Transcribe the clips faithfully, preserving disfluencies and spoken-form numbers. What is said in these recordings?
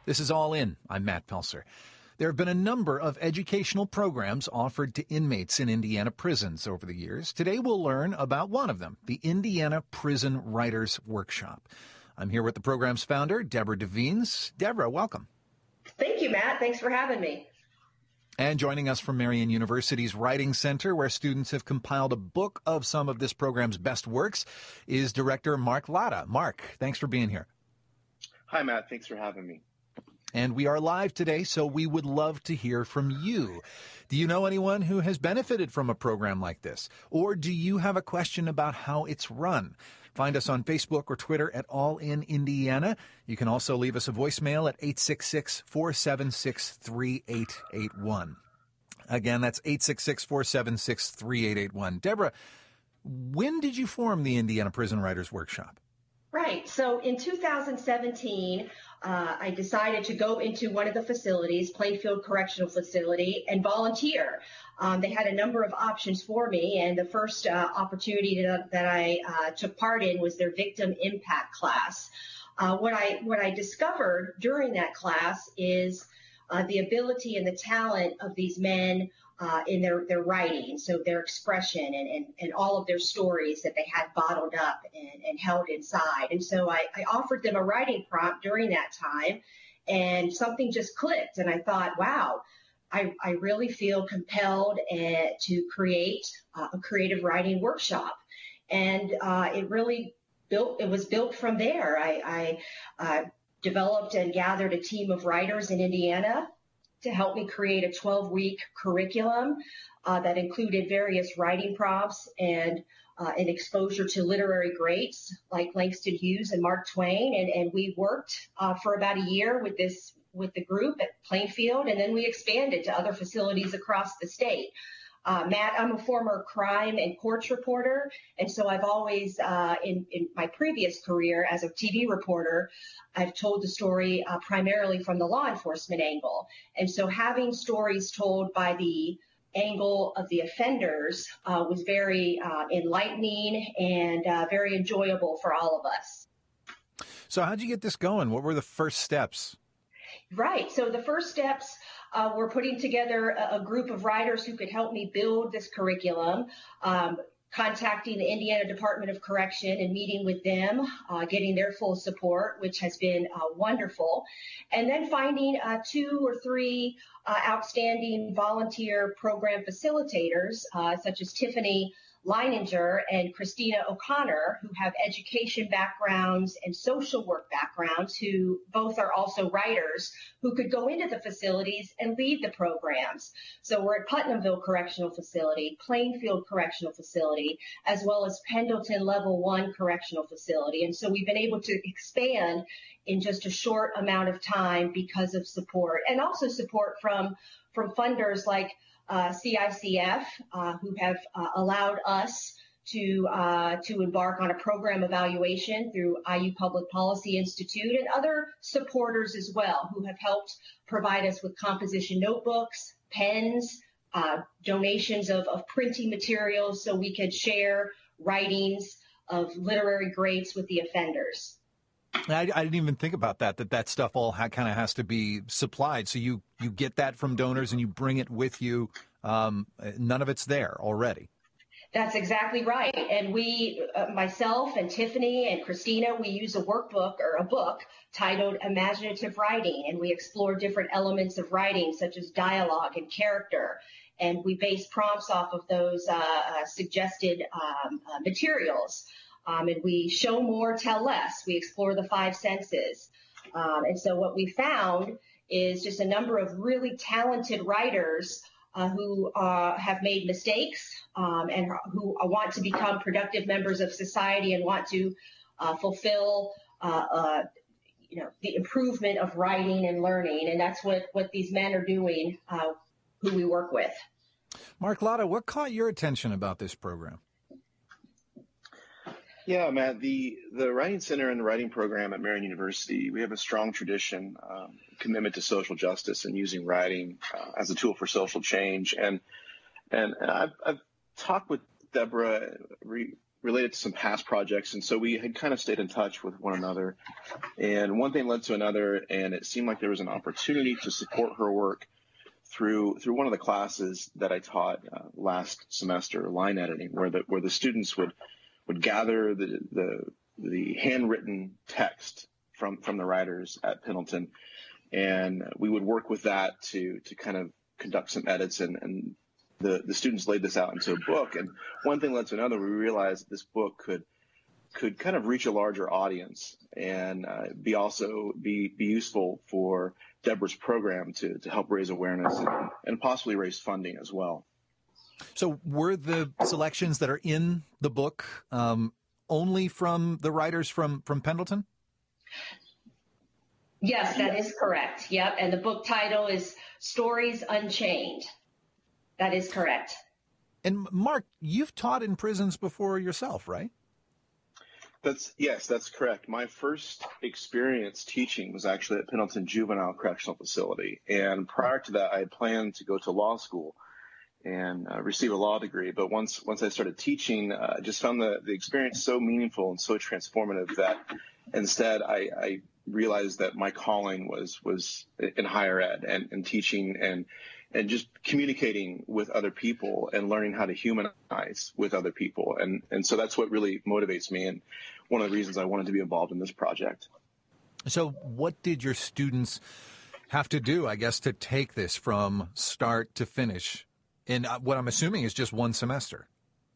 This is All In. I'm Matt Pelser. There have been a number of educational programs offered to inmates in Indiana prisons over the years. Today we'll learn about one of them, the Indiana Prison Writers Workshop. I'm here with the program's founder, Deborah Devines. Deborah, welcome. Thank you, Matt. Thanks for having me. And joining us from Marian University's Writing Center, where students have compiled a book of some of this program's best works, is Director Mark Latta. Mark, thanks for being here. Hi, Matt. Thanks for having me. And we are live today, so we would love to hear from you. Do you know anyone who has benefited from a program like this? Or do you have a question about how it's run? Find us on Facebook or Twitter at All In Indiana. You can also leave us a voicemail at eight six six, four seven six, three eight eight one. Again, that's eight six six, four seven six, three eight eight one. Deborah, when did you form the Indiana Prison Writers Workshop? Right. So in two thousand seventeen, uh, I decided to go into one of the facilities, Plainfield Correctional Facility, and volunteer. Um, they had a number of options for me, and the first uh, opportunity that, that I uh, took part in was their victim impact class. Uh, what I what I discovered during that class is uh, the ability and the talent of these men uh, in their, their writing, so their expression and, and, and all of their stories that they had bottled up and, and held inside. And so I, I offered them a writing prompt during that time, and something just clicked. And I thought, wow, I, I really feel compelled uh, to create uh, a creative writing workshop. And uh, it really built, it was built from there. I, I uh, developed and gathered a team of writers in Indiana to help me create a twelve-week curriculum uh, that included various writing prompts and uh, an exposure to literary greats like Langston Hughes and Mark Twain. And, and we worked uh, for about a year with this with the group at Plainfield, and then we expanded to other facilities across the state. Uh, Matt, I'm a former crime and courts reporter, and so I've always, uh, in, in my previous career as a T V reporter, I've told the story uh, primarily from the law enforcement angle. And so having stories told by the angle of the offenders uh, was very uh, enlightening and uh, very enjoyable for all of us. So how'd you get this going? What were the first steps? Right. So the first steps uh, were putting together a, a group of writers who could help me build this curriculum, um, contacting the Indiana Department of Correction and meeting with them, uh, getting their full support, which has been uh, wonderful, and then finding uh, two or three uh, outstanding volunteer program facilitators, uh, such as Tiffany Leininger and Christina O'Connor, who have education backgrounds and social work backgrounds, who both are also writers, who could go into the facilities and lead the programs. So we're at Putnamville Correctional Facility, Plainfield Correctional Facility, as well as Pendleton Level one Correctional Facility. And so we've been able to expand in just a short amount of time because of support, and also support from, from funders like Uh, C I C F, uh, who have uh, allowed us to uh, to embark on a program evaluation through I U Public Policy Institute, and other supporters as well, who have helped provide us with composition notebooks, pens, uh, donations of, of printing materials so we could share writings of literary greats with the offenders. I, I didn't even think about that, that that stuff all ha- kind of has to be supplied. So you, you get that from donors and you bring it with you. Um, none of it's there already. That's exactly right. And we, uh, myself and Tiffany and Christina, we use a workbook or a book titled Imaginative Writing, and we explore different elements of writing such as dialogue and character. And we base prompts off of those uh, uh, suggested um, uh, materials. Um, and we show more, tell less. We explore the five senses. Um, and so what we found is just a number of really talented writers uh, who uh, have made mistakes um, and who want to become productive members of society and want to uh, fulfill uh, uh, you know, the improvement of writing and learning. And that's what, what these men are doing, uh, who we work with. Mark Latta, what caught your attention about this program? Yeah, Matt, the, the Writing Center and the Writing Program at Marian University, we have a strong tradition, um, commitment to social justice and using writing uh, as a tool for social change. And and, and I've, I've talked with Deborah re- related to some past projects. And so we had kind of stayed in touch with one another. And one thing led to another, and it seemed like there was an opportunity to support her work through through one of the classes that I taught uh, last semester, line editing, where the where the students would would gather the the, the handwritten text from from the writers at Pendleton, and we would work with that to to kind of conduct some edits, and, and the the students laid this out into a book. And one thing led to another. We realized this book could could kind of reach a larger audience and uh, be also be be useful for Deborah's program to to help raise awareness and, and possibly raise funding as well. So were the selections that are in the book um, only from the writers from, from Pendleton? Yes, that is correct. Yep. And the book title is Stories Unchained. That is correct. And Mark, you've taught in prisons before yourself, right? That's yes, that's correct. My first experience teaching was actually at Pendleton Juvenile Correctional Facility. And prior to that, I had planned to go to law school and uh, receive a law degree. But once once I started teaching, uh, I just found the, the experience so meaningful and so transformative that instead I, I realized that my calling was was in higher ed and, and teaching and and just communicating with other people and learning how to humanize with other people. And, and so that's what really motivates me and one of the reasons I wanted to be involved in this project. So what did your students have to do, I guess, to take this from start to finish? And what I'm assuming is just one semester.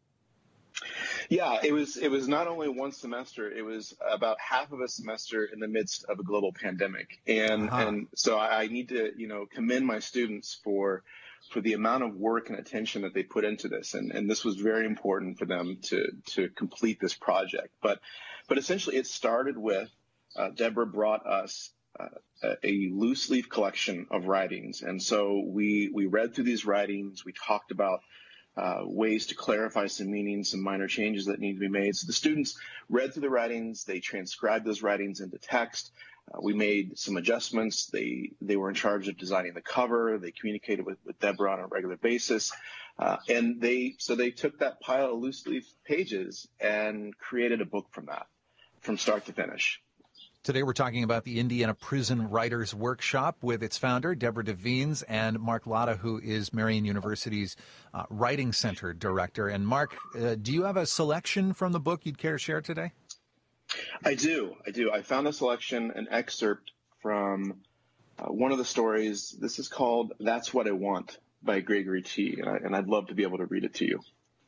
Yeah, it was it was not only one semester, it was about half of a semester in the midst of a global pandemic. And uh-huh. and so I need to, you know, commend my students for for the amount of work and attention that they put into this. And, and this was very important for them to to complete this project. But but essentially it started with uh, Deborah brought us Uh, a loose leaf collection of writings. And so we, we read through these writings. We talked about uh, ways to clarify some meanings, some minor changes that need to be made. So the students read through the writings. They transcribed those writings into text. Uh, we made some adjustments. They they were in charge of designing the cover. They communicated with, with Deborah on a regular basis. Uh, and they so they took that pile of loose leaf pages and created a book from that, from start to finish. Today we're talking about the Indiana Prison Writers Workshop with its founder, Deborah Devines, and Mark Latta, who is Marian University's uh, Writing Center Director. And Mark, uh, do you have a selection from the book you'd care to share today? I do. I do. I found a selection, an excerpt from uh, one of the stories. This is called That's What I Want by Gregory T., and, I, and I'd love to be able to read it to you.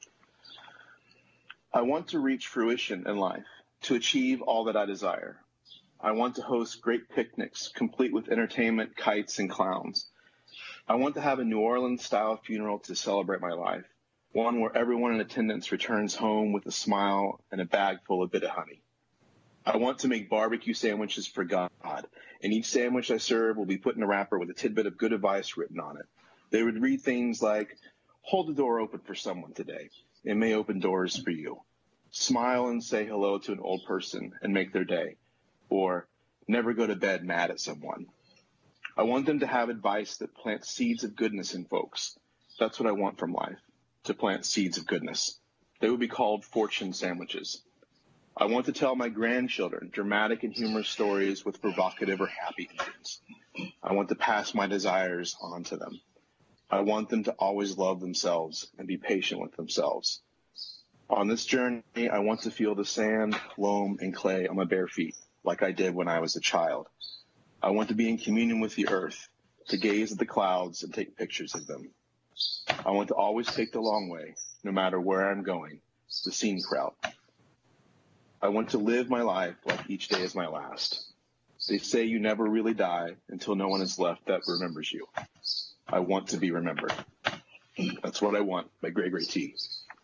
I want to reach fruition in life, to achieve all that I desire. I want to host great picnics, complete with entertainment, kites, and clowns. I want to have a New Orleans-style funeral to celebrate my life, one where everyone in attendance returns home with a smile and a bag full of bit of honey. I want to make barbecue sandwiches for God, and each sandwich I serve will be put in a wrapper with a tidbit of good advice written on it. They would read things like, hold the door open for someone today. It may open doors for you. Smile and say hello to an old person and make their day. Or never go to bed mad at someone. I want them to have advice that plants seeds of goodness in folks. That's what I want from life, to plant seeds of goodness. They would be called fortune sandwiches. I want to tell my grandchildren dramatic and humorous stories with provocative or happy endings. I want to pass my desires on to them. I want them to always love themselves and be patient with themselves. On this journey, I want to feel the sand, loam, and clay on my bare feet, like I did when I was a child. I want to be in communion with the earth, to gaze at the clouds and take pictures of them. I want to always take the long way, no matter where I'm going, the scenic route. I want to live my life like each day is my last. They say you never really die until no one is left that remembers you. I want to be remembered. That's what I want by Gregory T.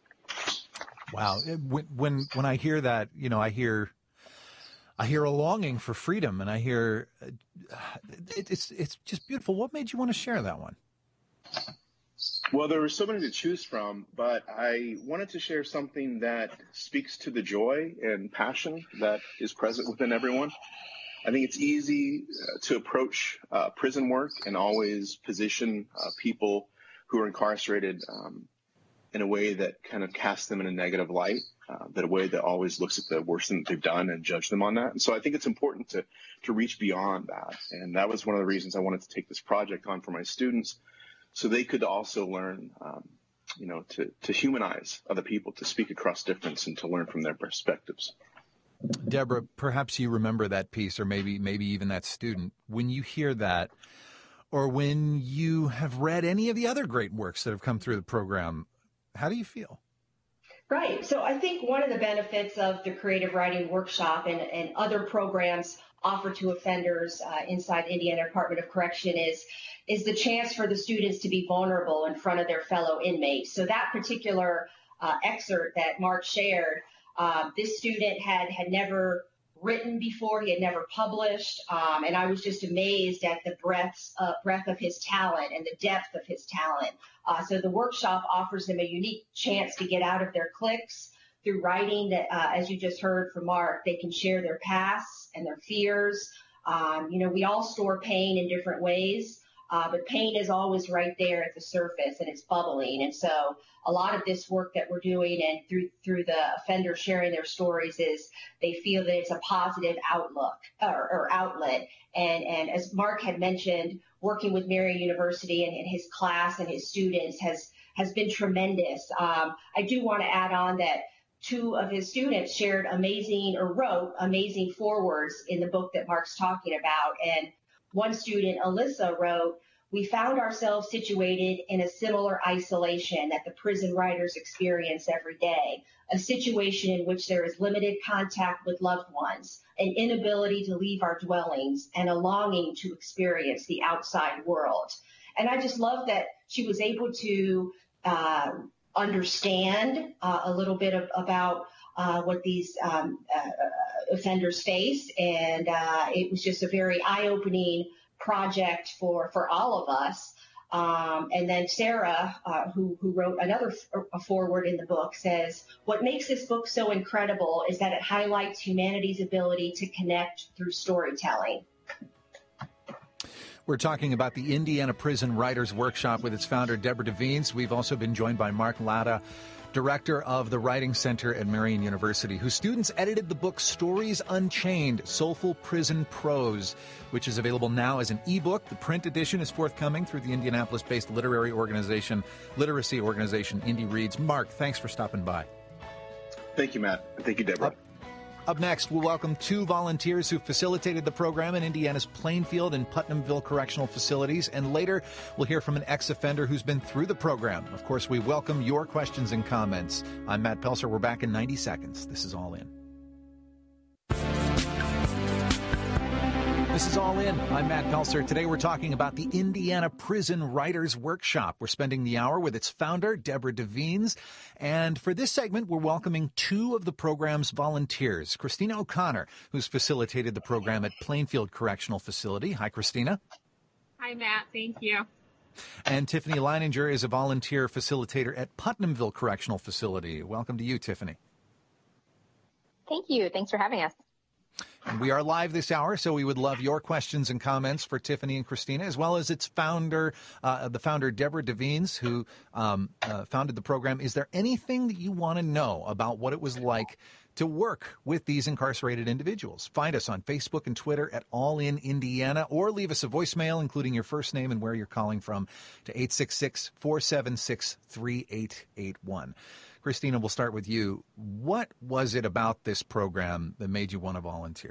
Wow. When, when, when I hear that, you know, I hear... I hear a longing for freedom, and I hear uh, it, it's it's just beautiful. What made you want to share that one? Well, there were so many to choose from, but I wanted to share something that speaks to the joy and passion that is present within everyone. I think it's easy uh, to approach uh, prison work and always position uh, people who are incarcerated um, in a way that kind of casts them in a negative light. uh, that a way that always looks at the worst thing that they've done and judge them on that. And so I think it's important to to reach beyond that. And that was one of the reasons I wanted to take this project on for my students, so they could also learn, um, you know, to, to humanize other people, to speak across difference, and to learn from their perspectives. Deborah, perhaps you remember that piece, or maybe maybe even that student. When you hear that, or when you have read any of the other great works that have come through the program, how do you feel? Right. So I think one of the benefits of the Creative Writing Workshop and, and other programs offered to offenders uh, inside the Indiana Department of Correction is is the chance for the students to be vulnerable in front of their fellow inmates. So that particular uh, excerpt that Mark shared, uh, this student had had never written before, he had never published, um, and I was just amazed at the breadth, uh, breadth of his talent and the depth of his talent. Uh, so the workshop offers them a unique chance to get out of their cliques through writing that, uh, as you just heard from Mark, they can share their pasts and their fears. Um, you know, we all store pain in different ways, uh, but pain is always right there at the surface, and it's bubbling. And so a lot of this work that we're doing, and through through the offenders sharing their stories, is they feel that it's a positive outlook or, or outlet. And, and as Mark had mentioned, working with Marian University and, and his class and his students has has been tremendous. Um, I do want to add on that two of his students shared amazing or wrote amazing forewords in the book that Mark's talking about. And one student, Alyssa, wrote, "We found ourselves situated in a similar isolation that the prison writers experience every day, a situation in which there is limited contact with loved ones, an inability to leave our dwellings, and a longing to experience the outside world." And I just love that she was able to uh, understand uh, a little bit of, about uh, what these um, uh, offenders face. And uh, it was just a very eye-opening project for, for all of us. Um, and then Sarah, uh, who, who wrote another f- a foreword in the book, says, "What makes this book so incredible is that it highlights humanity's ability to connect through storytelling." We're talking about the Indiana Prison Writers Workshop with its founder, Deborah Devines. We've also been joined by Mark Latta, director of the Writing Center at Marian University, whose students edited the book Stories Unchained, Soulful Prison Prose, which is available now as an ebook. The print edition is forthcoming through the Indianapolis-based literary organization, literacy organization, Indie Reads. Mark, thanks for stopping by. Thank you, Matt. Thank you, Deborah. Up, up next, we'll welcome two volunteers who facilitated the program in Indiana's Plainfield and Putnamville correctional facilities. And later, we'll hear from an ex-offender who's been through the program. Of course, we welcome your questions and comments. I'm Matt Pelser. We're back in ninety seconds. This is All In. This is All In. I'm Matt Pelser. Today we're talking about the Indiana Prison Writers Workshop. We're spending the hour with its founder, Deborah Devines. And for this segment, we're welcoming two of the program's volunteers. Christina O'Connor, who's facilitated the program at Plainfield Correctional Facility. Hi, Christina. Hi, Matt. Thank you. And Tiffany Leininger is a volunteer facilitator at Putnamville Correctional Facility. Welcome to you, Tiffany. Thank you. Thanks for having us. And we are live this hour, so we would love your questions and comments for Tiffany and Christina, as well as its founder, uh, the founder, Deborah Devines, who um, uh, founded the program. Is there anything that you want to know about what it was like to work with these incarcerated individuals? Find us on Facebook and Twitter at All In Indiana, or leave us a voicemail, including your first name and where you're calling from, to eight six six, four seven six, three eight eight one. Christina, we'll start with you. What was it about this program that made you want to volunteer?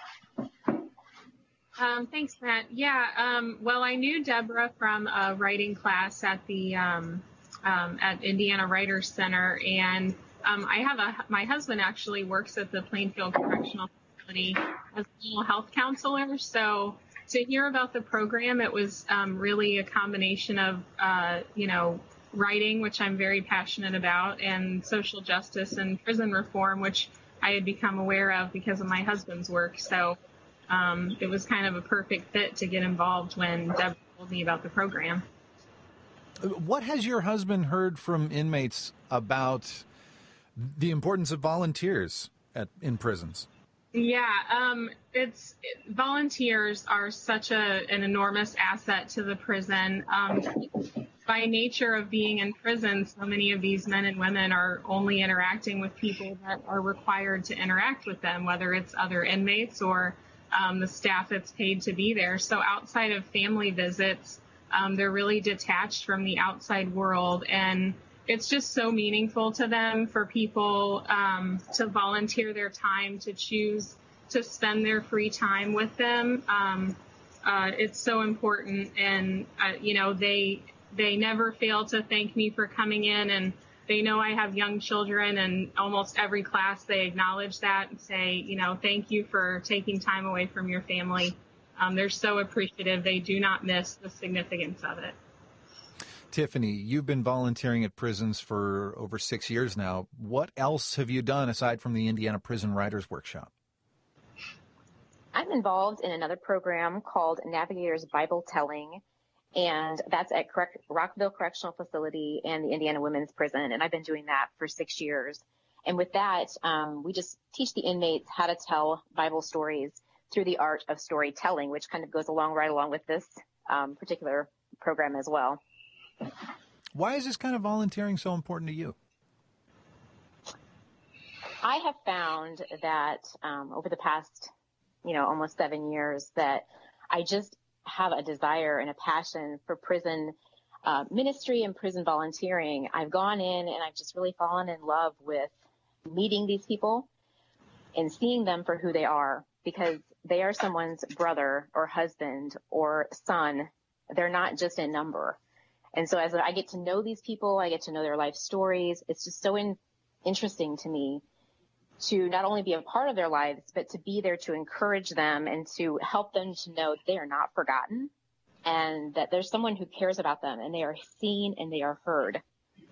Um, thanks, Matt. Yeah, um, well, I knew Deborah from a writing class at the um, um, at Indiana Writers Center, and um, I have a my husband actually works at the Plainfield Correctional Facility as a mental health counselor. So to hear about the program, it was um, really a combination of uh, you know. writing, which I'm very passionate about, and social justice and prison reform, which I had become aware of because of my husband's work. So um, it was kind of a perfect fit to get involved when Deb told me about the program. What has your husband heard from inmates about the importance of volunteers at in prisons? Yeah, um, it's it, volunteers are such a an enormous asset to the prison. Um, by nature of being in prison, so many of these men and women are only interacting with people that are required to interact with them, whether it's other inmates or um, the staff that's paid to be there. So outside of family visits, um, they're really detached from the outside world. And it's just so meaningful to them for people um, to volunteer their time, to choose to spend their free time with them. Um, uh, it's so important. And, uh, you know, they they never fail to thank me for coming in, and they know I have young children, and almost every class they acknowledge that and say, you know, thank you for taking time away from your family. Um, they're so appreciative. They do not miss the significance of it. Tiffany, you've been volunteering at prisons for over six years now. What else have you done aside from the Indiana Prison Writers Workshop? I'm involved in another program called Navigators Bible Telling, and that's at Correct- Rockville Correctional Facility and the Indiana Women's Prison, and I've been doing that for six years. And with that, um, we just teach the inmates how to tell Bible stories through the art of storytelling, which kind of goes along right along with this um, particular program as well. Why is this kind of volunteering so important to you? I have found that um, over the past, you know, almost seven years that I just have a desire and a passion for prison uh, ministry and prison volunteering. I've gone in and I've just really fallen in love with meeting these people and seeing them for who they are, because they are someone's brother or husband or son. They're not just a number. And so as I get to know these people, I get to know their life stories. It's just so in, interesting to me to not only be a part of their lives, but to be there to encourage them and to help them to know they are not forgotten and that there's someone who cares about them and they are seen and they are heard.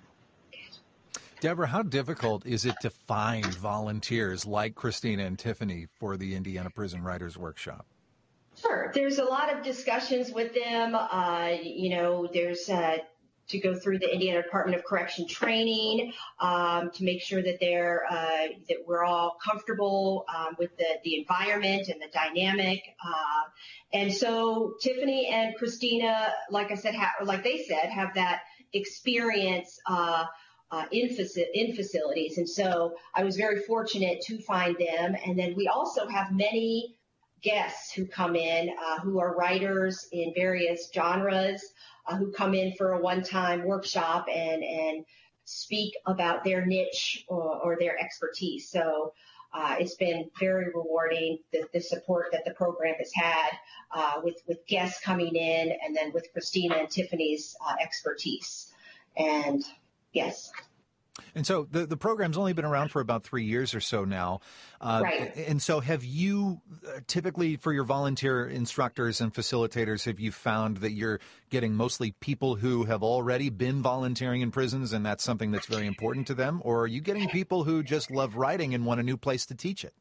Deborah, how difficult is it to find volunteers like Christina and Tiffany for the Indiana Prison Writers Workshop? Sure. There's a lot of discussions with them. Uh, you know, there's uh, to go through the Indiana Department of Correction training um, to make sure that they're uh, that we're all comfortable um, with the, the environment and the dynamic. Uh, and so Tiffany and Christina, like I said, ha- like they said, have that experience uh, uh, in, faci- in facilities. And so I was very fortunate to find them. And then we also have many guests who come in uh, who are writers in various genres. Uh, who come in for a one-time workshop and, and speak about their niche or, or their expertise. So uh, it's been very rewarding, the, the support that the program has had uh, with, with guests coming in and then with Christina and Tiffany's uh, expertise. And yes. And so the, the program's only been around for about three years or so now. Uh, right. And so have you, uh, typically for your volunteer instructors and facilitators, have you found that you're getting mostly people who have already been volunteering in prisons and that's something that's very important to them? Or are you getting people who just love writing and want a new place to teach it?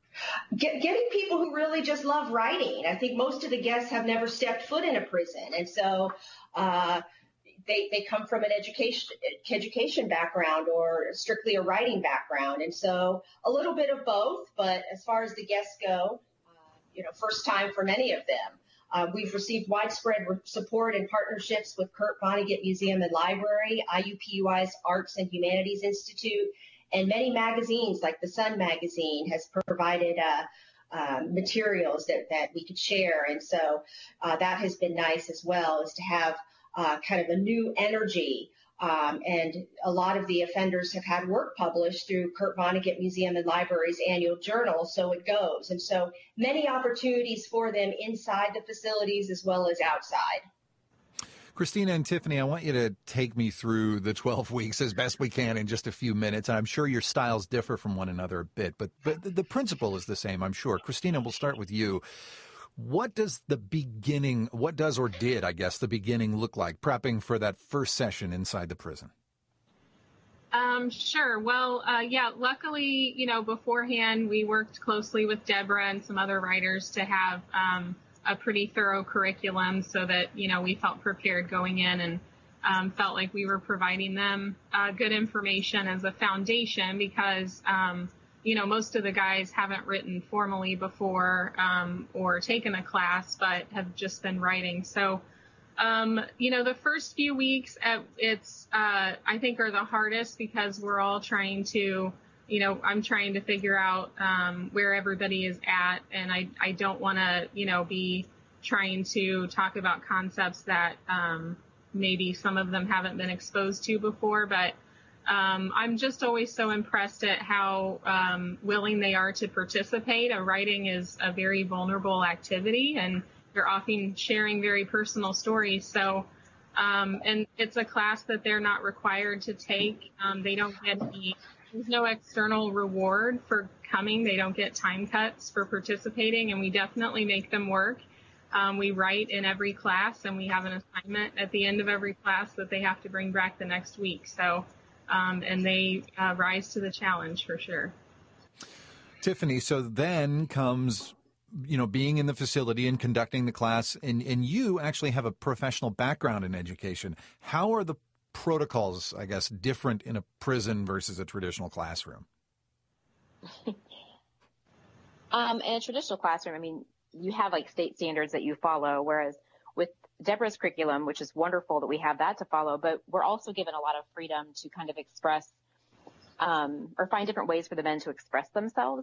Get, getting people who really just love writing. I think most of the guests have never stepped foot in a prison. And so, uh, They, they come from an education education background or strictly a writing background. And so a little bit of both, but as far as the guests go, uh, you know, first time for many of them. Uh, we've received widespread support and partnerships with Kurt Vonnegut Museum and Library, I U P U I's Arts and Humanities Institute, and many magazines like the Sun magazine has provided uh, uh, materials that, that we could share. And so uh, that has been nice as well, is to have Uh, kind of a new energy. Um, and a lot of the offenders have had work published through Kurt Vonnegut Museum and Library's annual journal, So It Goes. And so many opportunities for them inside the facilities as well as outside. Christina and Tiffany, I want you to take me through the twelve weeks as best we can in just a few minutes. I'm sure your styles differ from one another a bit, but, but the principle is the same, I'm sure. Christina, we'll start with you. What does the beginning, what does or did, I guess, the beginning look like, prepping for that first session inside the prison? Um, sure. Well, uh, yeah, luckily, you know, beforehand, we worked closely with Deborah and some other writers to have um, a pretty thorough curriculum so that, you know, we felt prepared going in and um, felt like we were providing them uh, good information as a foundation because, um, you know, most of the guys haven't written formally before um, or taken a class, but have just been writing. So Um, you know, the first few weeks, uh, it's, uh, I think are the hardest because we're all trying to, you know, I'm trying to figure out, um, where everybody is at. And I, I don't want to, you know, be trying to talk about concepts that, um, maybe some of them haven't been exposed to before, but, um, I'm just always so impressed at how, um, willing they are to participate. Uh, writing is a very vulnerable activity, and they're often sharing very personal stories. So, um, and it's a class that they're not required to take. Um, they don't get any, there's no external reward for coming. They don't get time cuts for participating, and we definitely make them work. Um, we write in every class, and we have an assignment at the end of every class that they have to bring back the next week. So, um, and they uh, rise to the challenge for sure. Tiffany, so then comes, you know, being in the facility and conducting the class, and, and you actually have a professional background in education. How are the protocols, I guess, different in a prison versus a traditional classroom? um, in a traditional classroom, I mean, you have like state standards that you follow, whereas with Deborah's curriculum, which is wonderful that we have that to follow, but we're also given a lot of freedom to kind of express um, or find different ways for the men to express themselves.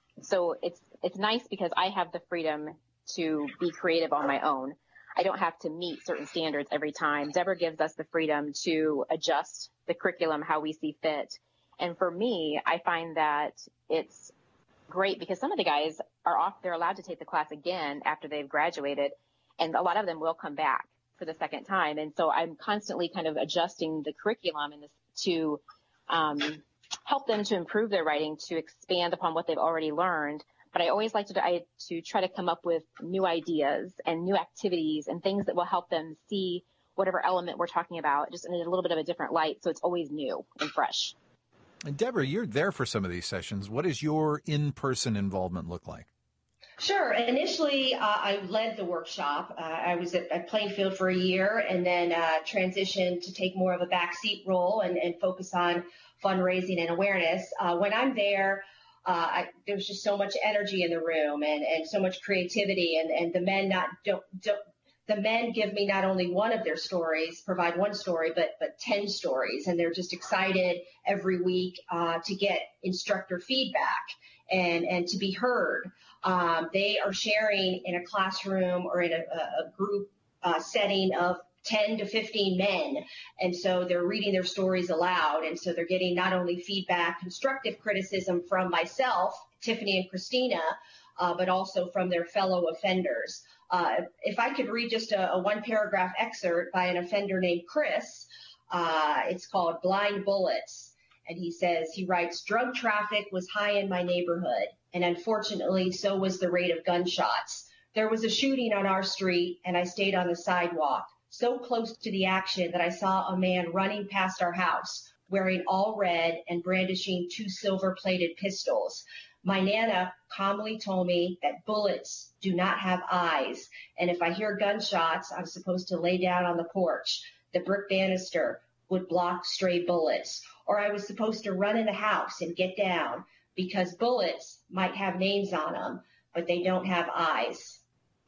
So it's it's nice because I have the freedom to be creative on my own. I don't have to meet certain standards every time. Deborah gives us the freedom to adjust the curriculum how we see fit. And for me, I find that it's great because some of the guys are off, they're allowed to take the class again after they've graduated, and a lot of them will come back for the second time. And so I'm constantly kind of adjusting the curriculum and this to um, help them to improve their writing, to expand upon what they've already learned. But I always like to, I, to try to come up with new ideas and new activities and things that will help them see whatever element we're talking about just in a little bit of a different light. So it's always new and fresh. And Deborah, you're there for some of these sessions. What does your in-person involvement look like? Sure. Initially, uh, I led the workshop. Uh, I was at, at Plainfield for a year and then uh, transitioned to take more of a backseat role and, and focus on fundraising and awareness. Uh, when I'm there, uh, I, there's just so much energy in the room and, and so much creativity, and, and the men not don't, don't the men give me not only one of their stories, provide one story, but but ten stories, and they're just excited every week uh, to get instructor feedback and and to be heard. Um, they are sharing in a classroom or in a, a group uh, setting of ten to fifteen men. And so they're reading their stories aloud. And so they're getting not only feedback, constructive criticism from myself, Tiffany and Christina, uh, but also from their fellow offenders. Uh, if I could read just a, a one paragraph excerpt by an offender named Chris, uh, it's called Blind Bullets. And he says, he writes, drug traffic was high in my neighborhood, and unfortunately, so was the rate of gunshots. There was a shooting on our street, and I stayed on the sidewalk, so close to the action that I saw a man running past our house, wearing all red and brandishing two silver-plated pistols. My Nana calmly told me that bullets do not have eyes, and if I hear gunshots, I'm supposed to lay down on the porch. The brick banister would block stray bullets, or I was supposed to run in the house and get down because bullets might have names on them, but they don't have eyes.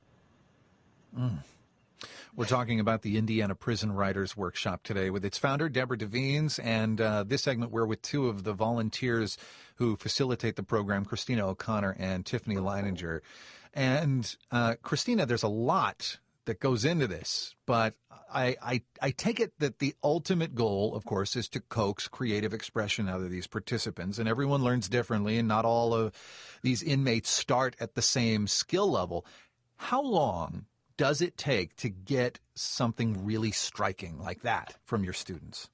Mm. We're talking about the Indiana Prison Writers Workshop today with its founder, Deborah Devines, and uh, this segment we're with two of the volunteers who facilitate the program, Christina O'Connor and Tiffany Leininger. And uh, Christina, there's a lot that goes into this, but I, I I take it that the ultimate goal, of course, is to coax creative expression out of these participants, and everyone learns differently, and not all of these inmates start at the same skill level. How long does it take to get something really striking like that from your students?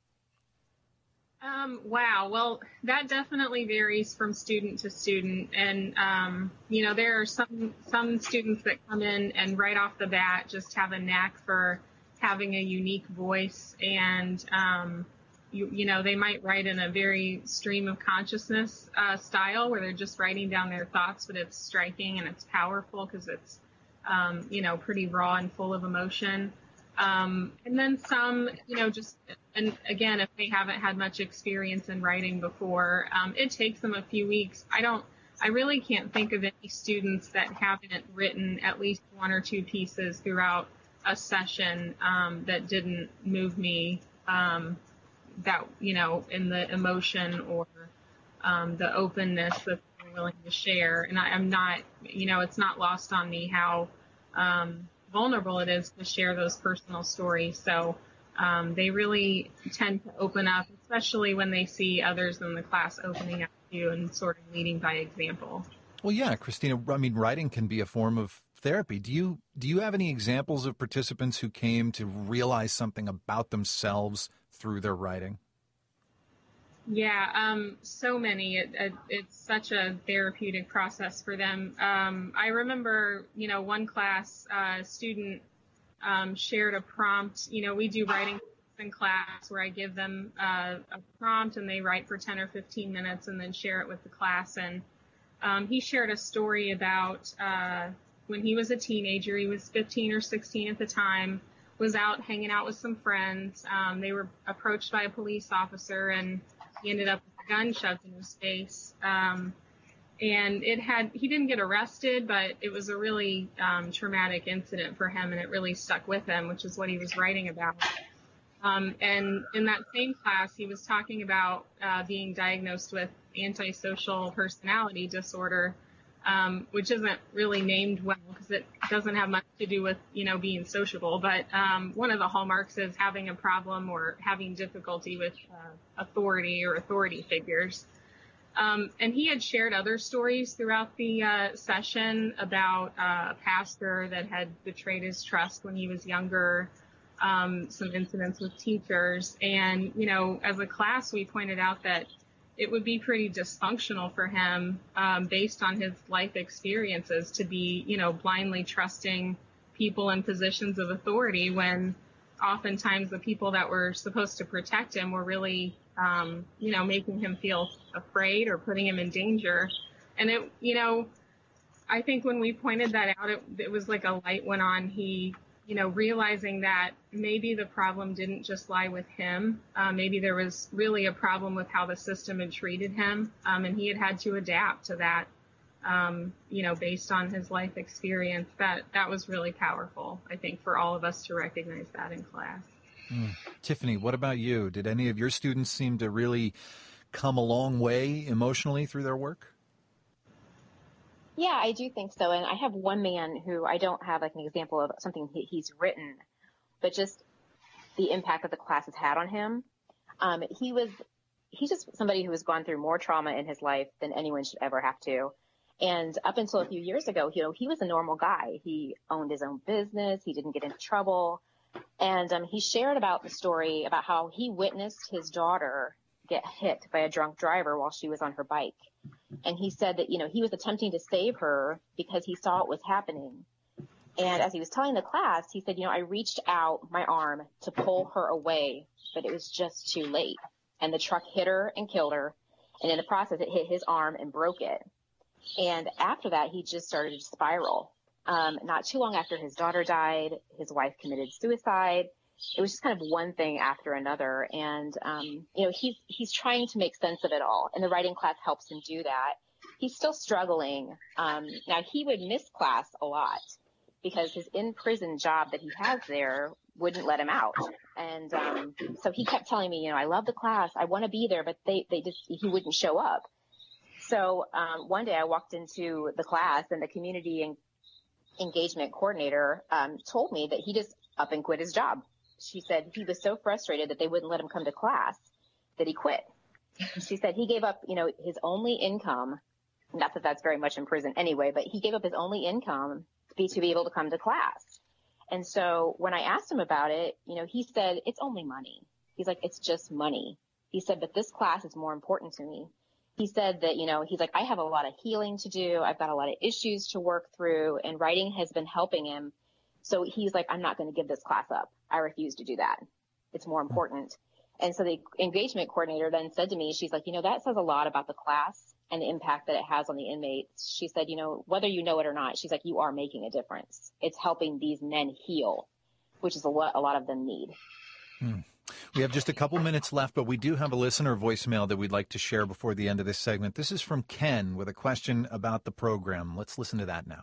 Um, wow. Well, that definitely varies from student to student. And, um, you know, there are some, some students that come in and right off the bat just have a knack for having a unique voice. And, um, you, you know, they might write in a very stream of consciousness uh, style where they're just writing down their thoughts, but it's striking and it's powerful because it's, um, you know, pretty raw and full of emotion. Um, and then some, you know, just, and again, if they haven't had much experience in writing before, um, it takes them a few weeks. I don't, I really can't think of any students that haven't written at least one or two pieces throughout a session um, that didn't move me, um, that, you know, in the emotion or um, the openness that they're willing to share. And I, I'm not, you know, it's not lost on me how um, vulnerable it is to share those personal stories. So um, they really tend to open up, especially when they see others in the class opening up to you and sort of leading by example. Well, yeah, Christina, I mean, writing can be a form of therapy. Do you do you have any examples of participants who came to realize something about themselves through their writing? Yeah, um, so many. It, it, it's such a therapeutic process for them. Um, I remember, you know, one class uh, student um, shared a prompt. You know, we do writing in class where I give them uh, a prompt and they write for ten or fifteen minutes and then share it with the class. And um, he shared a story about uh, when he was a teenager. He was fifteen or sixteen at the time, was out hanging out with some friends. Um, they were approached by a police officer and he ended up with a gun shoved in his face. Um, and it had, he didn't get arrested, but it was a really um, traumatic incident for him and it really stuck with him, which is what he was writing about. Um, and in that same class, he was talking about uh, being diagnosed with antisocial personality disorder, um, which isn't really named well because it doesn't have much to do with, you know, being sociable. But um, one of the hallmarks is having a problem or having difficulty with uh, authority or authority figures. Um, and he had shared other stories throughout the uh, session about uh, a pastor that had betrayed his trust when he was younger, um, some incidents with teachers. And, you know, as a class, we pointed out that it would be pretty dysfunctional for him um, based on his life experiences to be, you know, blindly trusting people in positions of authority when oftentimes the people that were supposed to protect him were really, um, you know, making him feel afraid or putting him in danger. And it, you know, I think when we pointed that out, it, it was like a light went on. He, you know, realizing that maybe the problem didn't just lie with him. Uh, maybe there was really a problem with how the system had treated him. Um, and he had had to adapt to that, um, you know, based on his life experience. That, that was really powerful, I think, for all of us to recognize that in class. Mm. Tiffany, what about you? Did any of your students seem to really come a long way emotionally through their work? Yeah, I do think so. And I have one man who I don't have like an example of something he, he's written, but just the impact that the class has had on him. Um, he was, he's just somebody who has gone through more trauma in his life than anyone should ever have to. And up until a few years ago, you know, he was a normal guy. He owned his own business. He didn't get into trouble. And um, he shared about the story about how he witnessed his daughter get hit by a drunk driver while she was on her bike. And he said that, you know, he was attempting to save her because he saw it was happening. And as he was telling the class, he said, you know, I reached out my arm to pull her away, but it was just too late. And the truck hit her and killed her. And in the process, it hit his arm and broke it. And after that, he just started to spiral. Um, not too long after his daughter died, his wife committed suicide. It was just kind of one thing after another. And, um, you know, he's, he's trying to make sense of it all. And the writing class helps him do that. He's still struggling. Um, now he would miss class a lot because his in-prison job that he has there wouldn't let him out. And, um, so he kept telling me, you know, I love the class. I want to be there, but they, they just, he wouldn't show up. So, um, one day I walked into the class and the community en- engagement coordinator, um, told me that he just up and quit his job. She said he was so frustrated that they wouldn't let him come to class that he quit. She said he gave up, you know, his only income, not that that's very much in prison anyway, but he gave up his only income to be, to be able to come to class. And so when I asked him about it, you know, he said, it's only money. He's like, it's just money. He said, but this class is more important to me. He said that, you know, he's like, I have a lot of healing to do. I've got a lot of issues to work through, and writing has been helping him. So he's like, I'm not going to give this class up. I refuse to do that. It's more important. And so the engagement coordinator then said to me, she's like, you know, that says a lot about the class and the impact that it has on the inmates. She said, you know, whether you know it or not, she's like, you are making a difference. It's helping these men heal, which is a lot, a lot of them need. Hmm. We have just a couple minutes left, but we do have a listener voicemail that we'd like to share before the end of this segment. This is from Ken with a question about the program. Let's listen to that now.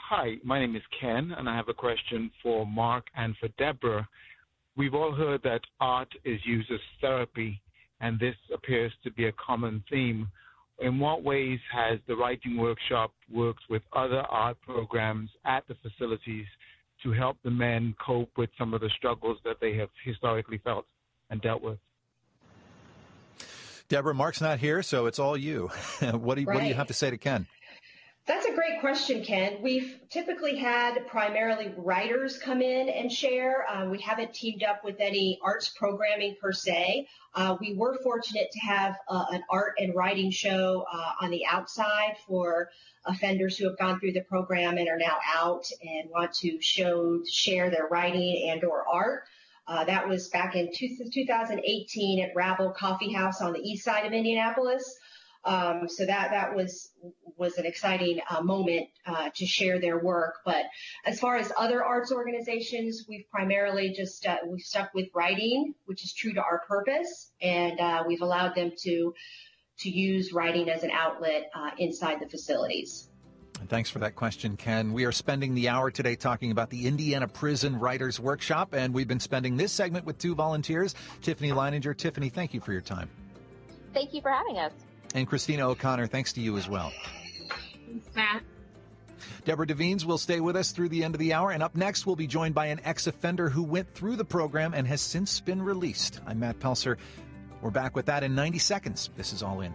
Hi, my name is Ken, and I have a question for Mark and for Deborah. We've all heard that art is used as therapy, and this appears to be a common theme. In what ways has the writing workshop worked with other art programs at the facilities to help the men cope with some of the struggles that they have historically felt and dealt with? Deborah, Mark's not here, so it's all you. what, do you right. what do you have to say to Ken? That's a great question, Ken. We've typically had primarily writers come in and share. Uh, we haven't teamed up with any arts programming per se. Uh, we were fortunate to have uh, an art and writing show uh, on the outside for offenders who have gone through the program and are now out and want to show, share their writing and or art. Uh, that was back in two thousand eighteen at Rabble Coffee House on the east side of Indianapolis. Um, so that that was was an exciting uh, moment uh, to share their work. But as far as other arts organizations, we've primarily just uh, we've stuck with writing, which is true to our purpose, and uh, we've allowed them to to use writing as an outlet uh, inside the facilities. Thanks for that question, Ken. We are spending the hour today talking about the Indiana Prison Writers Workshop, and we've been spending this segment with two volunteers, Tiffany Leininger. Tiffany, thank you for your time. Thank you for having us. And Christina O'Connor, thanks to you as well. Thanks, Matt. Deborah Devines will stay with us through the end of the hour, and up next we'll be joined by an ex-offender who went through the program and has since been released. I'm Matt Pelser. We're back with that in ninety seconds. This is All In.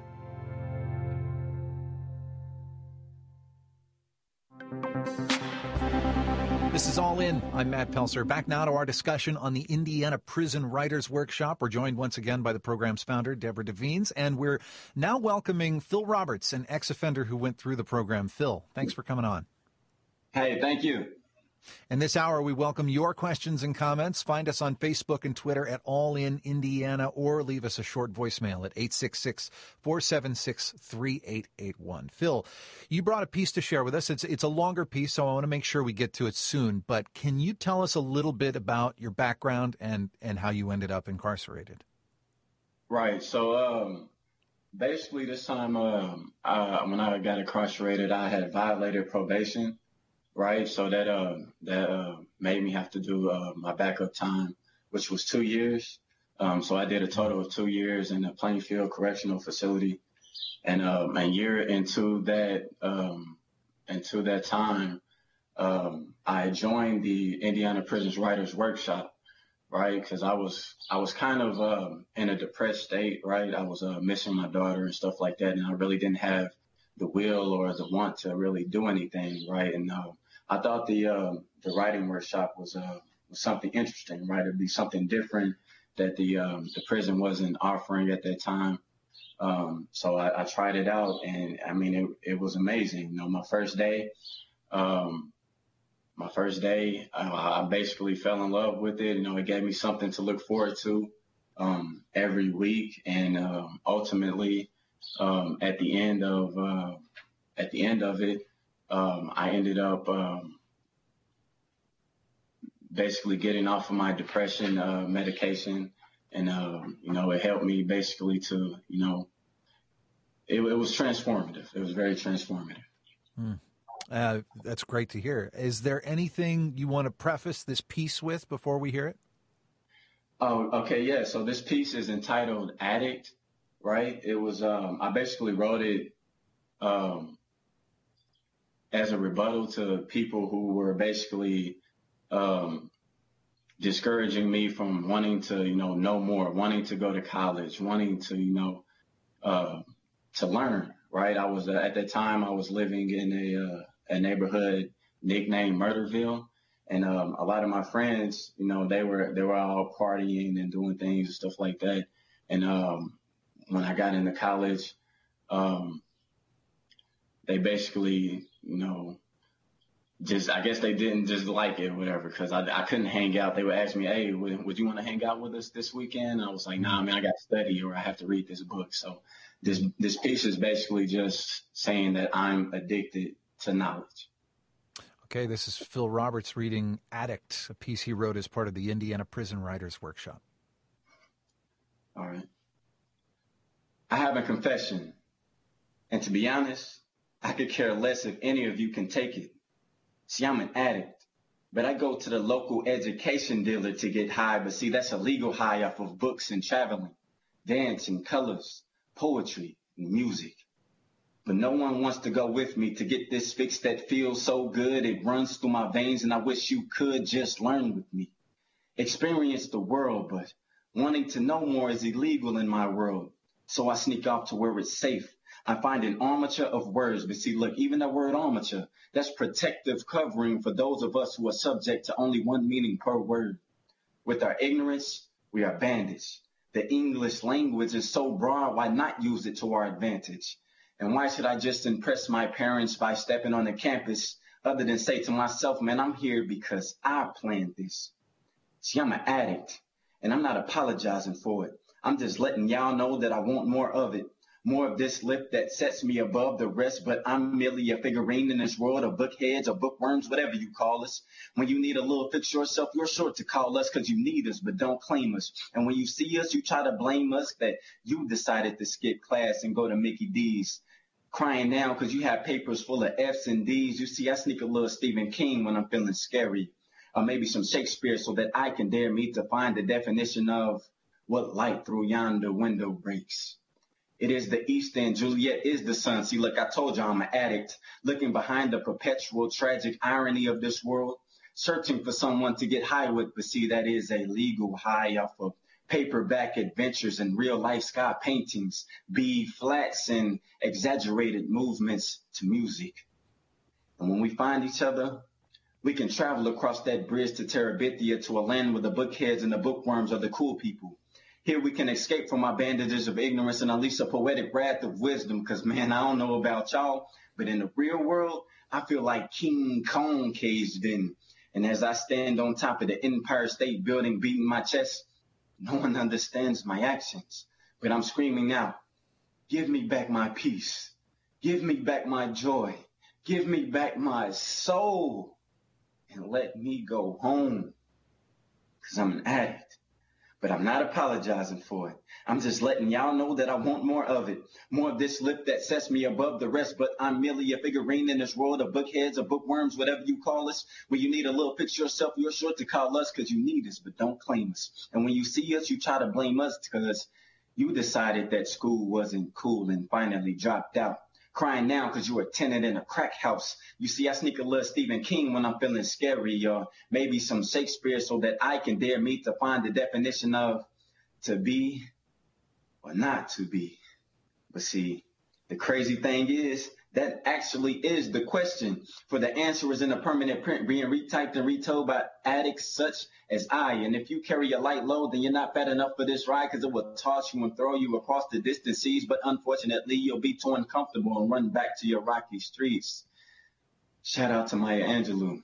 This is All In. I'm Matt Pelser. Back now to our discussion on the Indiana Prison Writers Workshop. We're joined once again by the program's founder, Deborah Devines, and we're now welcoming Phil Roberts, an ex-offender who went through the program. Phil, thanks for coming on. Hey, thank you. In this hour, we welcome your questions and comments. Find us on Facebook and Twitter at All In Indiana, or leave us a short voicemail at eight six six, four seven six, three eight eight one. Phil, you brought a piece to share with us. It's it's a longer piece, so I want to make sure we get to it soon. But can you tell us a little bit about your background and, and how you ended up incarcerated? Right. So um, basically this time um, I, when I got incarcerated, I had violated probation. Right. So that uh, that uh, made me have to do uh, my backup time, which was two years. Um, so I did a total of two years in the Plainfield Correctional Facility. And um, a year into that um, into that time, um, I joined the Indiana Prisons Writers Workshop. Right. Because I was I was kind of um, in a depressed state. Right. I was uh, missing my daughter and stuff like that. And I really didn't have the will or the want to really do anything. Right. And uh, I thought the uh, the writing workshop was uh, was something interesting, right? It'd be something different that the um, the prison wasn't offering at that time. Um, so I, I tried it out, and I mean, it it was amazing. You know, my first day, um, my first day, I, I basically fell in love with it. You know, it gave me something to look forward to um, every week, and um, ultimately, um, at the end of uh, at the end of it. Um, I ended up um, basically getting off of my depression uh, medication, and uh, you know, it helped me basically to, you know, it, it was transformative. It was very transformative. Hmm. Uh, that's great to hear. Is there anything you want to preface this piece with before we hear it? Oh, okay, yeah. So this piece is entitled "Addict," right? It was um, I basically wrote it. Um, as a rebuttal to people who were basically um, discouraging me from wanting to, you know, know more, wanting to go to college, wanting to, you know, uh, to learn, right? I was, uh, at that time, I was living in a, uh, a neighborhood nicknamed Murderville. And um, a lot of my friends, you know, they were, they were all partying and doing things and stuff like that. And um, when I got into college, um, they basically, you know, just, I guess they didn't just like it or whatever, because I, I couldn't hang out. They would ask me, hey, would, would you want to hang out with us this weekend? I was like, nah, man, I got to study or I have to read this book. So this, this piece is basically just saying that I'm addicted to knowledge. Okay, this is Phil Roberts reading Addict, a piece he wrote as part of the Indiana Prison Writers Workshop. All right. I have a confession, and to be honest, I could care less if any of you can take it. See, I'm an addict, but I go to the local education dealer to get high. But see, that's a legal high off of books and traveling, dance and colors, poetry and music. But no one wants to go with me to get this fix that feels so good. It runs through my veins, and I wish you could just learn with me. Experience the world, but wanting to know more is illegal in my world. So I sneak off to where it's safe. I find an armature of words. But see, look, even that word armature, that's protective covering for those of us who are subject to only one meaning per word. With our ignorance, we are bandaged. The English language is so broad, why not use it to our advantage? And why should I just impress my parents by stepping on the campus other than say to myself, man, I'm here because I planned this. See, I'm an addict, and I'm not apologizing for it. I'm just letting y'all know that I want more of it. More of this lift that sets me above the rest, but I'm merely a figurine in this world of bookheads or bookworms, whatever you call us. When you need a little fix yourself, you're sure to call us because you need us, but don't claim us. And when you see us, you try to blame us that you decided to skip class and go to Mickey D's. Crying now because you have papers full of F's and D's. You see, I sneak a little Stephen King when I'm feeling scary. Or maybe some Shakespeare so that I can dare me to find the definition of what light through yonder window breaks. It is the east and Juliet is the sun. See, look, I told you I'm an addict, looking behind the perpetual tragic irony of this world, searching for someone to get high with. But see, that is a legal high off of paperback adventures and real life sky paintings, B flats and exaggerated movements to music. And when we find each other, we can travel across that bridge to Terabithia to a land where the bookheads and the bookworms are the cool people. Here we can escape from our bandages of ignorance and unleash a poetic wrath of wisdom. Because, man, I don't know about y'all, but in the real world, I feel like King Kong caged in. And as I stand on top of the Empire State Building beating my chest, no one understands my actions. But I'm screaming out, give me back my peace. Give me back my joy. Give me back my soul. And let me go home. Because I'm an addict. But I'm not apologizing for it. I'm just letting y'all know that I want more of it. More of this lift that sets me above the rest. But I'm merely a figurine in this world of bookheads or bookworms, whatever you call us. When you need a little fix yourself, you're sure to call us because you need us, but don't claim us. And when you see us, you try to blame us because you decided that school wasn't cool and finally dropped out. Crying now because you're a tenant in a crack house. You see, I sneak a little Stephen King when I'm feeling scary, or maybe some Shakespeare so that I can dare me to find the definition of to be or not to be. But see, the crazy thing is that actually is the question. For the answer is in a permanent print being retyped and retold by addicts such as I. And if you carry a light load, then you're not fat enough for this ride because it will toss you and throw you across the distant seas. But unfortunately, you'll be too uncomfortable and run back to your rocky streets. Shout out to Maya Angelou.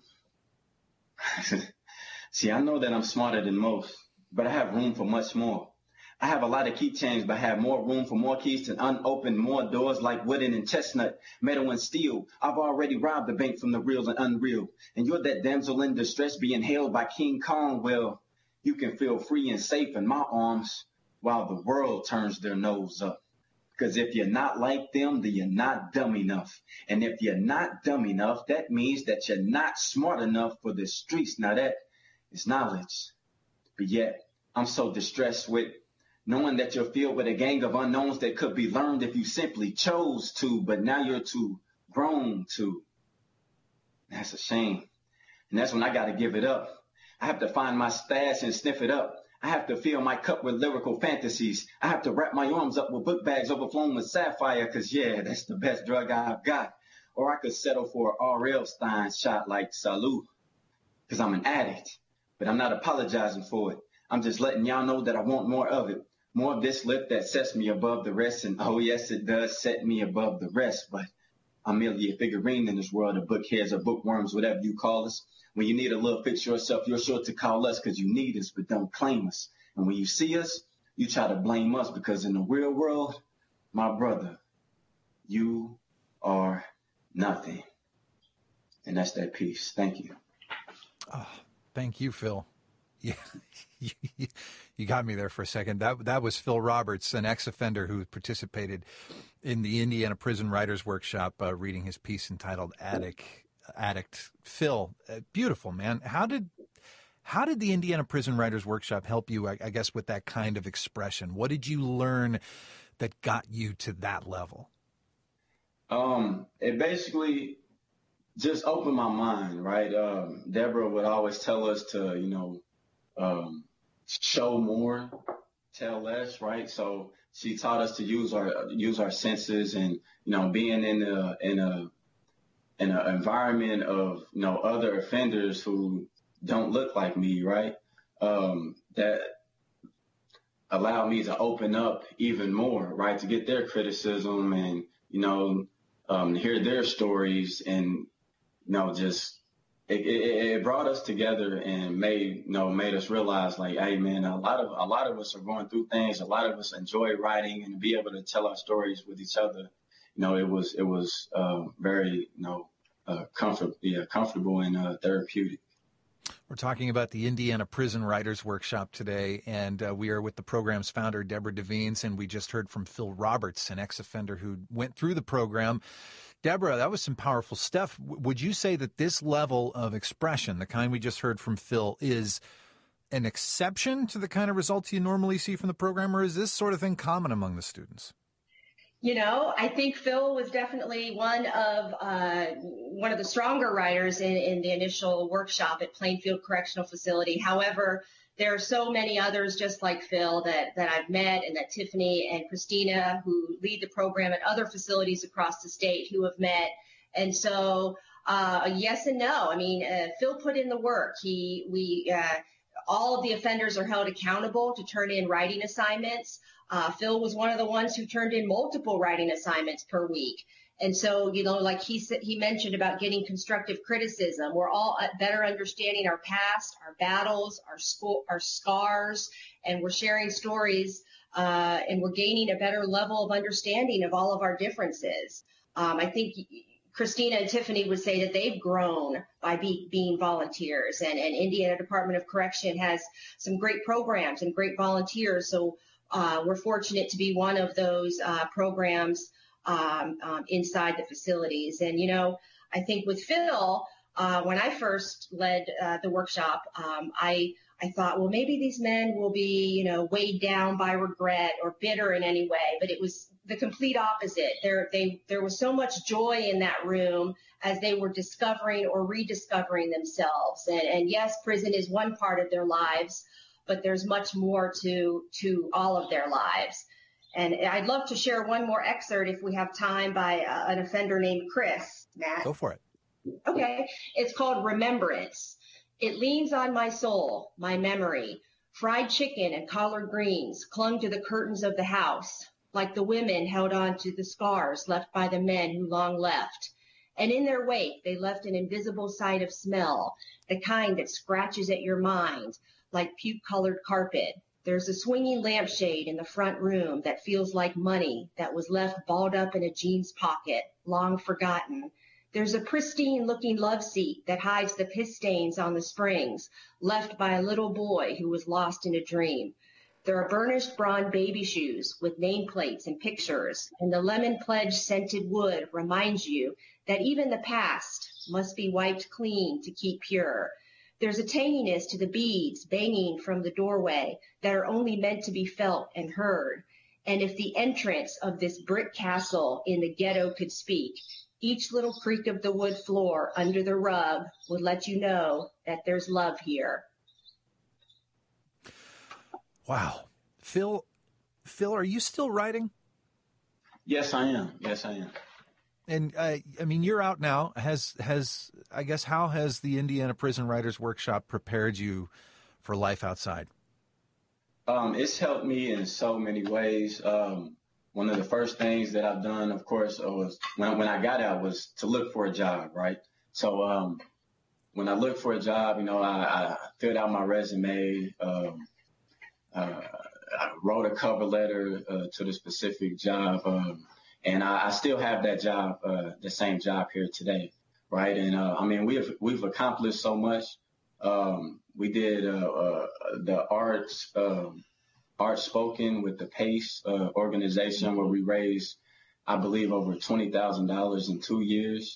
See, I know that I'm smarter than most, but I have room for much more. I have a lot of keychains, but I have more room for more keys to unopen more doors like wooden and chestnut, metal and steel. I've already robbed the bank from the real and unreal. And you're that damsel in distress being held by King Kong. Well, you can feel free and safe in my arms while the world turns their nose up. Because if you're not like them, then you're not dumb enough. And if you're not dumb enough, that means that you're not smart enough for the streets. Now that is knowledge. But yet, I'm so distressed with knowing that you're filled with a gang of unknowns that could be learned if you simply chose to, but now you're too grown to. That's a shame. And that's when I got to give it up. I have to find my stash and sniff it up. I have to fill my cup with lyrical fantasies. I have to wrap my arms up with book bags overflowing with sapphire, because, yeah, that's the best drug I've got. Or I could settle for an R L Stein shot like Salud, because I'm an addict. But I'm not apologizing for it. I'm just letting y'all know that I want more of it. More of this lift that sets me above the rest. And oh, yes, it does set me above the rest. But I'm merely a figurine in this world of bookheads or bookworms, whatever you call us. When you need a little fix yourself, you're sure to call us because you need us, but don't claim us. And when you see us, you try to blame us because in the real world, my brother, you are nothing. And that's that piece. Thank you. Oh, thank you, Phil. Yeah, you, you got me there for a second. That that was Phil Roberts, an ex-offender who participated in the Indiana Prison Writers Workshop, uh, reading his piece entitled "Attic." addict, Phil. Uh, beautiful, man. How did how did the Indiana Prison Writers Workshop help you, I, I guess, with that kind of expression? What did you learn that got you to that level? Um, it basically just opened my mind, right? Um, Deborah would always tell us to, you know, um, show more, tell less, right? So she taught us to use our use our senses, and you know, being in a in a in an environment of you know other offenders who don't look like me, right? Um, that allowed me to open up even more, right? To get their criticism and you know um, hear their stories, and you know just it, it, it brought us together and made you know made us realize like, hey man, a lot of a lot of us are going through things. A lot of us enjoy writing and to be able to tell our stories with each other. You know, it was it was uh, very you know uh, comfort yeah comfortable and uh, therapeutic. We're talking about the Indiana Prison Writers Workshop today, and uh, we are with the program's founder, Deborah Devines, and we just heard from Phil Roberts, an ex-offender who went through the program. Deborah, that was some powerful stuff. W- would you say that this level of expression, the kind we just heard from Phil, is an exception to the kind of results you normally see from the program, or is this sort of thing common among the students? You know, I think Phil was definitely one of uh, one of the stronger writers in, in the initial workshop at Plainfield Correctional Facility. However, there are so many others just like Phil that, that I've met, and that Tiffany and Christina, who lead the program at other facilities across the state, who have met. And so, uh, yes and no. I mean, uh, Phil put in the work. He, we, uh, all of the offenders are held accountable to turn in writing assignments. Uh, Phil was one of the ones who turned in multiple writing assignments per week. And so, you know, like he said, he mentioned about getting constructive criticism. We're all better understanding our past, our battles, our school, our scars, and we're sharing stories, uh, and we're gaining a better level of understanding of all of our differences. Um, I think Christina and Tiffany would say that they've grown by be, being volunteers, and, and Indiana Department of Correction has some great programs and great volunteers. So uh, we're fortunate to be one of those uh, programs um, um, inside the facilities. And, you know, I think with Phil, uh, when I first led uh, the workshop, um, I I thought, well, maybe these men will be, you know, weighed down by regret or bitter in any way. But it was the complete opposite. There, they, there was so much joy in that room as they were discovering or rediscovering themselves. And, and yes, prison is one part of their lives, but there's much more to, to all of their lives. And I'd love to share one more excerpt if we have time by uh, an offender named Chris. Matt. Go for it. Okay. It's called Remembrance. It leans on my soul, my memory. Fried chicken and collard greens clung to the curtains of the house, like the women held on to the scars left by the men who long left. And in their wake, they left an invisible sight of smell, the kind that scratches at your mind, like puke-colored carpet. There's a swinging lampshade in the front room that feels like money that was left balled up in a jeans pocket, long forgotten. There's a pristine-looking love seat that hides the piss stains on the springs, left by a little boy who was lost in a dream. There are burnished bronze baby shoes with nameplates and pictures, and the lemon pledge scented wood reminds you that even the past must be wiped clean to keep pure. There's a tanginess to the beads banging from the doorway that are only meant to be felt and heard. And if the entrance of this brick castle in the ghetto could speak, each little creak of the wood floor under the rug would let you know that there's love here. Wow. Phil, Phil, are you still writing? Yes, I am. Yes, I am. And, uh, I mean, you're out now. Has, has I guess, how has the Indiana Prison Writers Workshop prepared you for life outside? Um, it's helped me in so many ways. Um, one of the first things that I've done, of course, was when, when I got out was to look for a job, right? So um, when I looked for a job, you know, I, I filled out my resume. Um, uh, I wrote a cover letter uh, to the specific job. Um, and I, I still have that job, uh, the same job here today, right? And, uh, I mean, we've, we've accomplished so much. Um, we did uh, uh, the arts, um, Art Spoken with the PACE uh, organization, where we raised, I believe, over twenty thousand dollars in two years.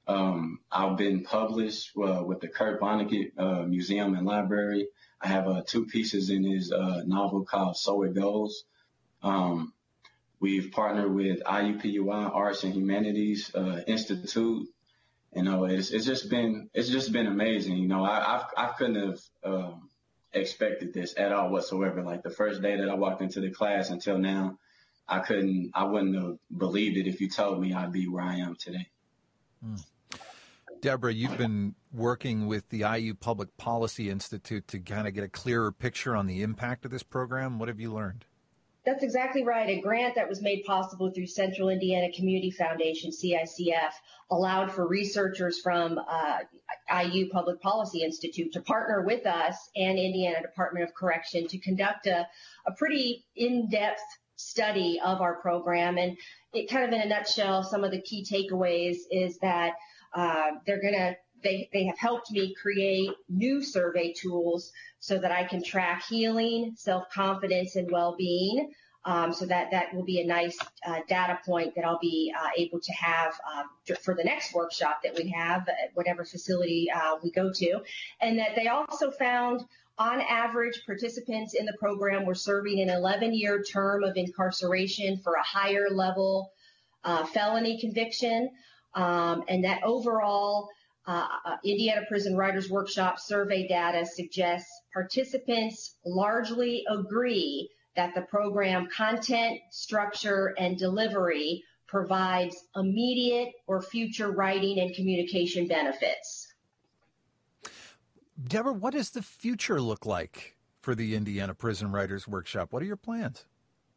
Um, I've been published uh, with the Kurt Vonnegut uh, Museum and Library. I have uh, two pieces in his uh, novel called So It Goes. Um, we've partnered with I U P U I Arts and Humanities uh, Institute. You know, it's it's just been it's just been amazing. You know, I I've, I couldn't have um, expected this at all whatsoever. Like the first day that I walked into the class until now, I couldn't I wouldn't have believed it if you told me I'd be where I am today. Mm. Deborah, you've been working with the I U Public Policy Institute to kind of get a clearer picture on the impact of this program. What have you learned? That's exactly right. A grant that was made possible through Central Indiana Community Foundation, C I C F, allowed for researchers from uh, I U Public Policy Institute to partner with us and Indiana Department of Correction to conduct a, a pretty in-depth study of our program. And it kind of in a nutshell, some of the key takeaways is that uh, they're going to They, they have helped me create new survey tools so that I can track healing, self-confidence, and well-being. Um, so that, that will be a nice uh, data point that I'll be uh, able to have uh, for the next workshop that we have at whatever facility uh, we go to. And that they also found, on average, participants in the program were serving an eleven-year term of incarceration for a higher level uh, felony conviction. Um, and that overall, Uh, Indiana Prison Writers Workshop survey data suggests participants largely agree that the program content, structure, and delivery provides immediate or future writing and communication benefits. Deborah, what does the future look like for the Indiana Prison Writers Workshop? What are your plans?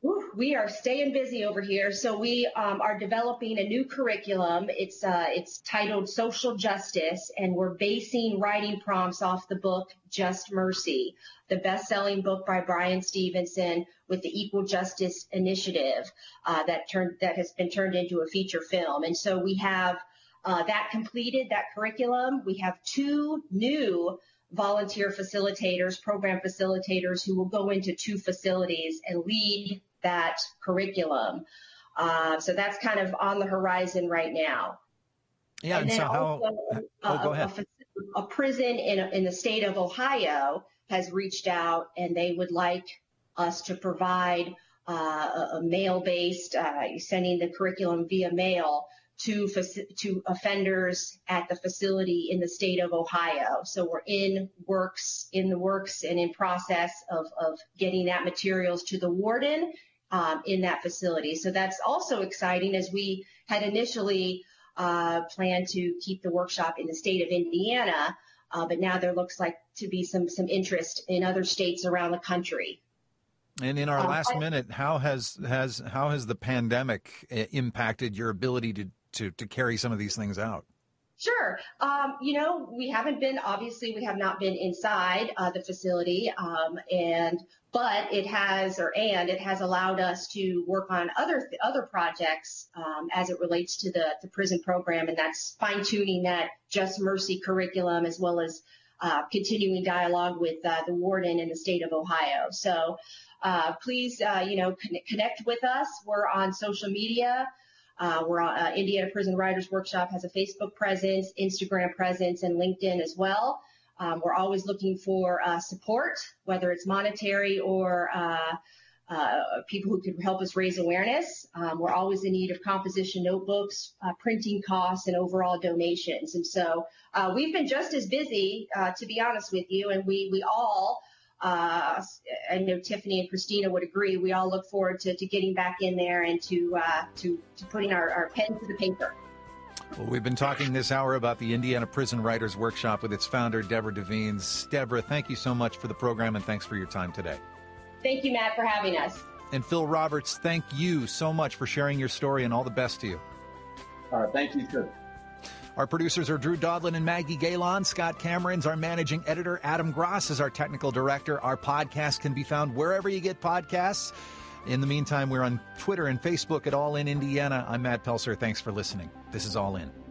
We are staying busy over here. So we um, are developing a new curriculum. It's uh, it's titled Social Justice, and we're basing writing prompts off the book Just Mercy, the best-selling book by Brian Stevenson with the Equal Justice Initiative uh, that turned that has been turned into a feature film. And so we have uh, that completed, that curriculum. We have two new volunteer facilitators, program facilitators, who will go into two facilities and lead that curriculum. Uh, so that's kind of on the horizon right now. Yeah, and, and so how, also, oh, go a, ahead. A, a prison in, in the state of Ohio has reached out, and they would like us to provide uh, a, a mail-based, uh, sending the curriculum via mail to to offenders at the facility in the state of Ohio. So we're in works, in the works and in process of, of getting that materials to the warden um, in that facility. So that's also exciting, as we had initially uh, planned to keep the workshop in the state of Indiana, uh, but now there looks like to be some, some interest in other states around the country. And in our last um, minute, how has, has, how has the pandemic impacted your ability to to to carry some of these things out? Sure. Um, you know, we haven't been, obviously we have not been inside uh, the facility, um, and but it has, or and it has allowed us to work on other other projects um, as it relates to the, the prison program, and that's fine tuning that Just Mercy curriculum, as well as uh, continuing dialogue with uh, the warden in the state of Ohio. So uh, please, uh, you know, con- connect with us. We're on social media. Uh, we're on, uh, Indiana Prison Writers Workshop has a Facebook presence, Instagram presence, and LinkedIn as well. Um, we're always looking for uh, support, whether it's monetary or uh, uh, people who could help us raise awareness. Um, we're always in need of composition notebooks, uh, printing costs, and overall donations. And so uh, we've been just as busy, uh, to be honest with you, and we we all. Uh, I know Tiffany and Christina would agree. We all look forward to, to getting back in there and to uh, to, to putting our, our pen to the paper. Well, we've been talking this hour about the Indiana Prison Writers Workshop with its founder, Deborah Devines. Deborah, thank you so much for the program, and thanks for your time today. Thank you, Matt, for having us. And Phil Roberts, thank you so much for sharing your story, and all the best to you. All right, thank you, too. Our producers are Drew Dodlin and Maggie Galon. Scott Cameron's our managing editor. Adam Gross is our technical director. Our podcast can be found wherever you get podcasts. In the meantime, we're on Twitter and Facebook at All In Indiana. I'm Matt Pelser. Thanks for listening. This is All In.